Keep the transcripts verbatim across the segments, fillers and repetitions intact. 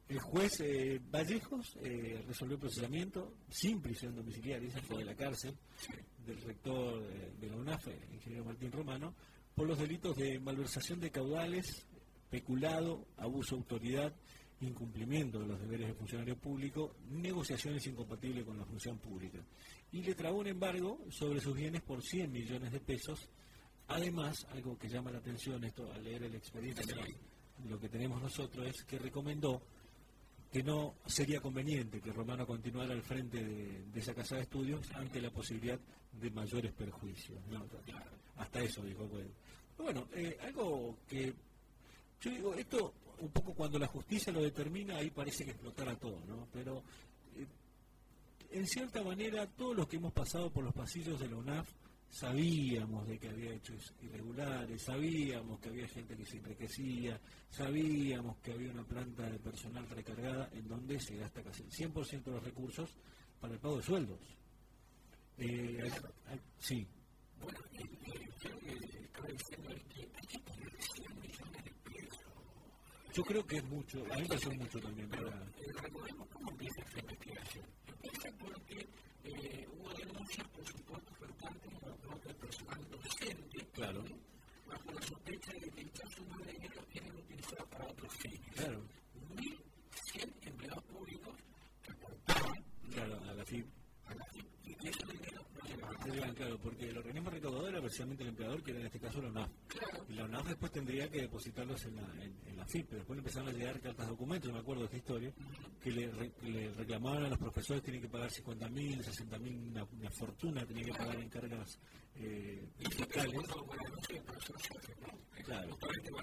el juez eh, Vallejos eh, resolvió el procesamiento sin prisión domiciliaria, esa fue de la cárcel, del rector eh, de la UNAF, el ingeniero Martín Romano, por los delitos de malversación de caudales, peculado, abuso de autoridad, incumplimiento de los deberes de funcionario público, negociaciones incompatibles con la función pública. Y le trabó un embargo sobre sus bienes por cien millones de pesos. Además, algo que llama la atención, esto al leer el expediente, lo que tenemos nosotros es que recomendó que no sería conveniente que Romano continuara al frente de, de esa casa de estudios ante la posibilidad de mayores perjuicios, ¿no? Hasta eso dijo. Pues. Bueno, eh, algo que yo digo, esto un poco cuando la justicia lo determina, ahí parece que explotara todo, ¿no? Pero eh, en cierta manera, todos los que hemos pasado por los pasillos de la UNAF sabíamos de que había hechos irregulares, sabíamos que había gente que se enriquecía, sabíamos que había una planta de personal recargada en donde se gasta casi el cien por ciento de los recursos para el pago de sueldos. Eh, claro. hay, hay, sí. Bueno, eh, yo lo que estaba diciendo es que hay que poner cien millones de pesos. Yo creo que es mucho, a mí me parece mucho también. Pero Para... eh, recordemos cómo empieza esta investigación. Empieza porque eh, hubo denuncias por supuestos faltantes en la propia personal docente, claro, ¿sí? Bajo la sospecha de que dicha suma de dinero tienen utilizado para otros fines. Claro. mil cien empleados públicos que aportaban, claro, a la F I P. A la F I P, y que ese dinero no llegaba. Llegan, claro, porque el organismo recaudador era precisamente el empleador, que era en este caso la UNAF. Claro. Y la UNAF después tendría que depositarlos en la, en, en la F I P. Después empezaron a llegar cartas documentos, me acuerdo de esta historia, que le, re, que le reclamaban a los profesores, tienen que pagar cincuenta mil, sesenta mil, una, una fortuna, tenían que pagar en cargas eh, fiscales. Claro.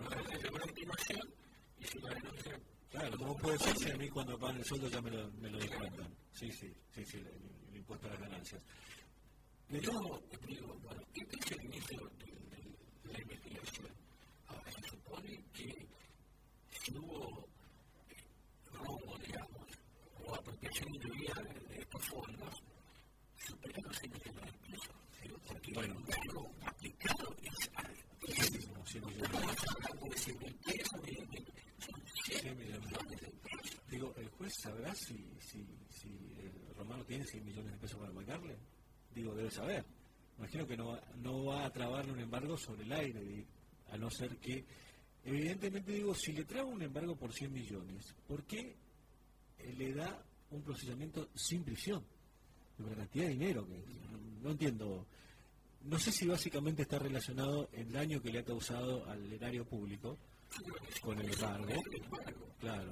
Claro, ¿cómo puede ser si a mí cuando pagan el sueldo ya me lo, me lo descuentan? Sí, sí, sí, sí, el, el impuesto a las ganancias. De todo, te digo, bueno, este es el inicio de, de, de la investigación. Ahora, se supone que si hubo eh, robo, digamos, o apropiación indebida de, de estos fondos, supera los cien millones de pesos. Porque bueno, el embargo aplicado es altísimo. Estamos hablando de cien mil pesos, de, de, son cien millones de pesos. Digo, ¿el juez sabrá si, si, si el Romano tiene cien millones de pesos para pagarle? Digo, debe saber. Imagino que no, no va a trabarle un embargo sobre el aire, a no ser que, evidentemente digo, si le traba un embargo por cien millones, ¿por qué le da un procesamiento sin prisión? De una cantidad de dinero que no, no entiendo. No sé si básicamente está relacionado el daño que le ha causado al erario público con el embargo. Claro.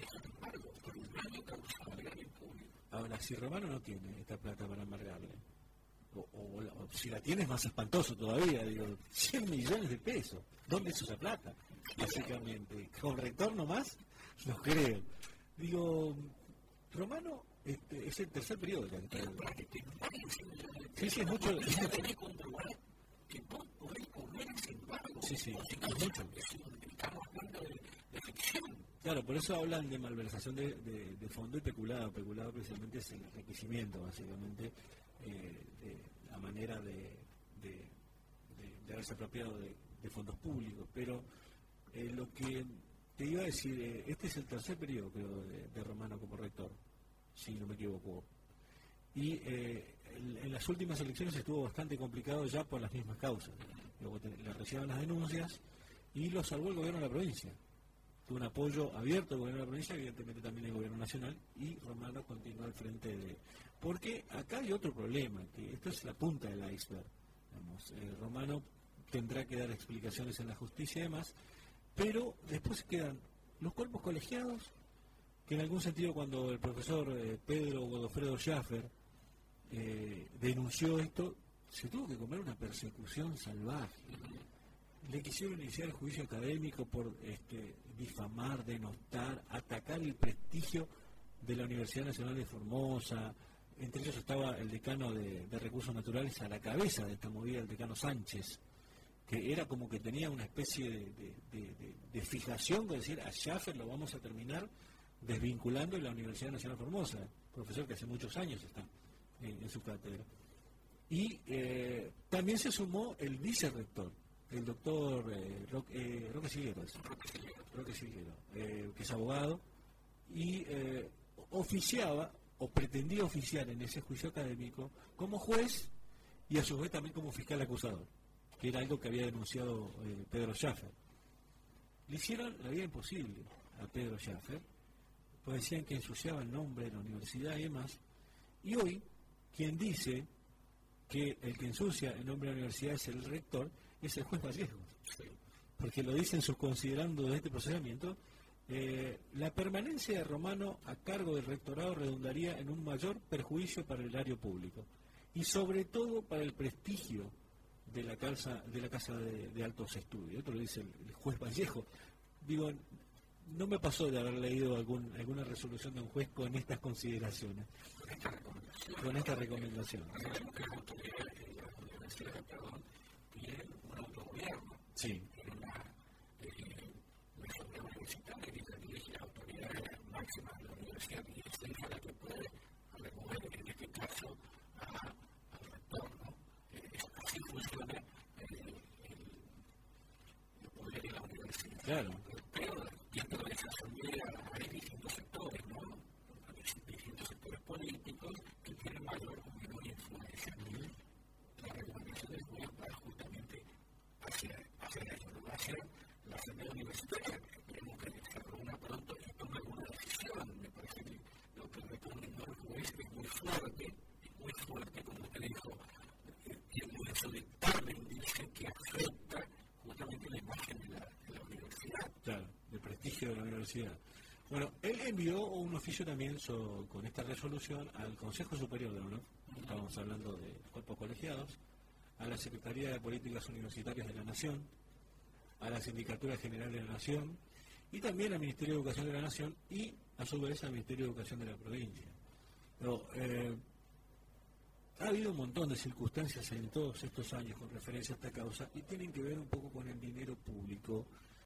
Ahora, si Romano no tiene esta plata para embargarle, O, o, o si la tienes más espantoso todavía, digo, cien millones de pesos, ¿dónde es esa plata? Básicamente, con retorno más, no creo. Digo, Romano este, es el tercer periodo de la Sí, sí, es mucho. Sí, sí, es mucho. Claro, por eso hablan de malversación de, de, de fondo y peculado. Peculado precisamente es el enriquecimiento, básicamente. Eh, de la manera de, de, de, de haberse apropiado de, de fondos públicos, pero eh, lo que te iba a decir, eh, este es el tercer periodo, creo, de, de Romano como rector, si no me equivoco, y eh, en, en las últimas elecciones estuvo bastante complicado ya por las mismas causas. Luego te, le recibieron las denuncias y lo salvó el gobierno de la provincia. Tuvo un apoyo abierto del gobierno de la provincia, evidentemente también el gobierno nacional, y Romano continuó al frente de... Porque acá hay otro problema, que esto es la punta del iceberg. Digamos, eh, Romano tendrá que dar explicaciones en la justicia y demás, pero después quedan los cuerpos colegiados, que en algún sentido cuando el profesor eh, Pedro Godofredo Schaffer eh, denunció esto, se tuvo que comer una persecución salvaje. Le quisieron iniciar el juicio académico por este, difamar, denostar, atacar el prestigio de la Universidad Nacional de Formosa. Entre ellos estaba el decano de, de Recursos Naturales a la cabeza de esta movida, el decano Sánchez, que era como que tenía una especie de, de, de, de, de fijación con decir, a Schaffer lo vamos a terminar desvinculando de la Universidad Nacional de Formosa, profesor que hace muchos años está en, en su cátedra. Y eh, también se sumó el vicerrector, el doctor eh, Roque, eh, Roque Silguero, Roque Silguero, eh, que es abogado, y eh, oficiaba o pretendía oficiar en ese juicio académico como juez y a su vez también como fiscal acusador, que era algo que había denunciado eh, Pedro Schaffer. Le hicieron la vida imposible a Pedro Schaffer, pues decían que ensuciaba el nombre de la universidad y demás, y hoy quien dice que el que ensucia el nombre de la universidad es el rector, es el juez Vallejo, porque lo dicen subconsiderando de este procedimiento. Eh, la permanencia de Romano a cargo del rectorado redundaría en un mayor perjuicio para el erario público y sobre todo para el prestigio de la casa de la casa de, de altos estudios. Esto lo dice el, el juez Vallejo. Digo, no me pasó de haber leído algún, alguna resolución de un juez con estas consideraciones, con esta recomendación. Sí. Máxima de la universidad y es ella la que puede remover en este caso a, al rector, ¿no? Eh, así funciona el, el, el poder de la universidad. Claro. Pero dentro de esa asamblea hay distintos sectores, ¿no? Hay distintos sectores políticos que tienen mayor o menor influencia. Mm-hmm. La recomendación del juez va justamente hacia, hacia ello, ¿no? Hacia la asamblea universitaria. Esperemos que se reúna pronto y tome alguna decisión. Me parece que lo que recomendó el juez es muy fuerte, es muy fuerte, como usted dijo, y en su dictamen dice que afecta justamente la imagen de la, de la universidad. Claro, el prestigio de la universidad. Bueno, él envió un oficio también so, con esta resolución al Consejo Superior de la U N O F, estamos hablando de cuerpos colegiados, a la Secretaría de Políticas Universitarias de la Nación, a la Sindicatura General de la Nación, y también al Ministerio de Educación de la Nación y, a su vez, al Ministerio de Educación de la provincia. Pero eh, ha habido un montón de circunstancias en todos estos años con referencia a esta causa y tienen que ver un poco con el dinero público